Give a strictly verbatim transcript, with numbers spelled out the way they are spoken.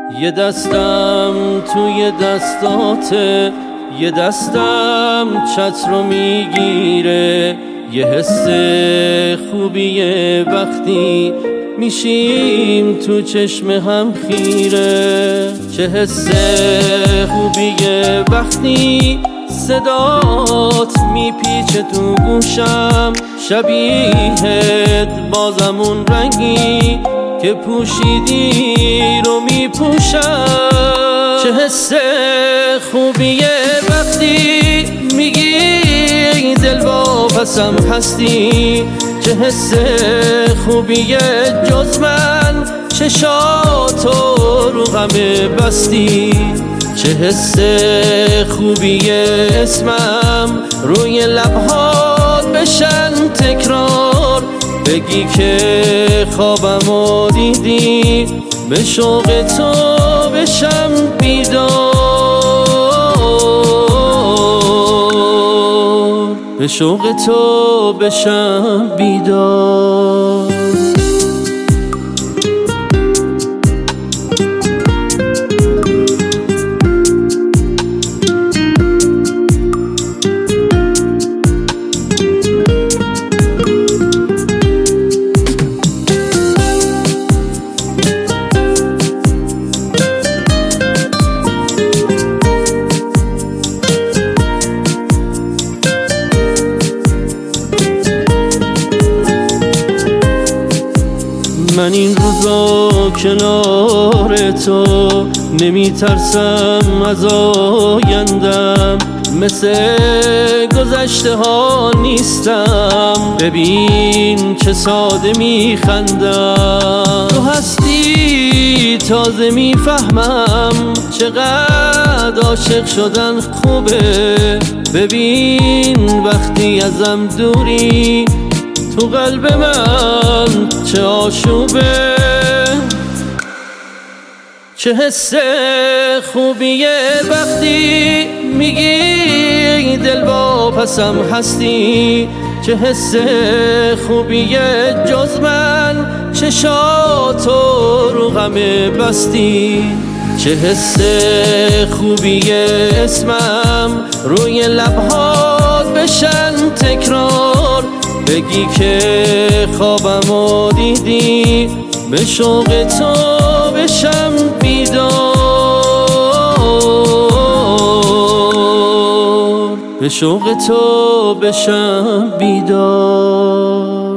یه دستم توی دستاته، یه دستم چتر رو میگیره. یه حس خوبیه وقتی میشیم تو چشم هم خیره. چه حس خوبیه وقتی صدات میپیچه تو گوشم، شبیهت بازمون رنگی که پوشیدی رو میپوشم. چه حس خوبیه وقتی میگی دل واپسم هستی. چه حس خوبیه جز من چشاتو رو غمه بستی. چه حس خوبیه اسمم روی لبهات بشن تکرار، بگی که خوابمو دیدی، به شوق تو بشم بیدار، به شوق تو بشم بیدار. من این روزا کنار تو نمی ترسم از آیندم، مثل گذشته ها نیستم. ببین چه ساده می خندم، تو هستی تازه می فهمم چقدر عاشق شدن خوبه. ببین وقتی ازم دوری تو قلب من چه آشوبه. چه حس خوبیه وقتی میگی دل واپسم هستی. چه حس خوبیه جز من چشاتو رو غمه بستی. چه حس خوبیه اسمم روی لبهات بشن تکرار، بگی که خوابمو دیدی، به شوق تو بشم بیدار، به شوق تو بشم بیدار.